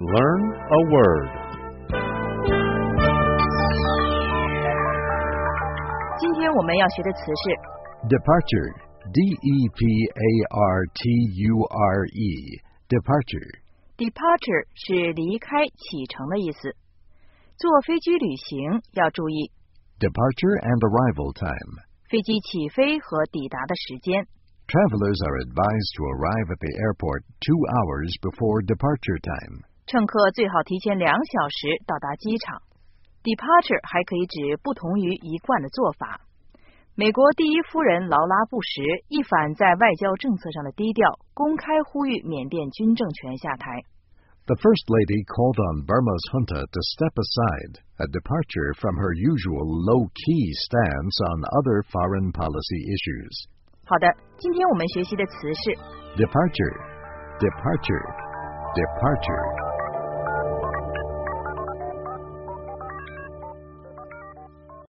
Learn a word. 今天我们要学的词是 Departure. D-E-P-A-R-T-U-R-E. Departure. departure 是离开、启程的意思。坐飞机旅行要注意 Departure and arrival time. 飞机起飞和抵达的时间。 Travelers are advised to arrive at the airport 2 hours before departure time. 乘客最好提前2小时到达机场。Departure 还可以指不同于一贯的做法。美国第一夫人劳拉·布什一反在外交政策上的低调，公开呼吁缅甸军政权下台。 The First Lady called on Burma's junta to step aside, a departure from her usual low-key stance on other foreign policy issues. 好的，今天我们学习的词是 Departure, departure, departure.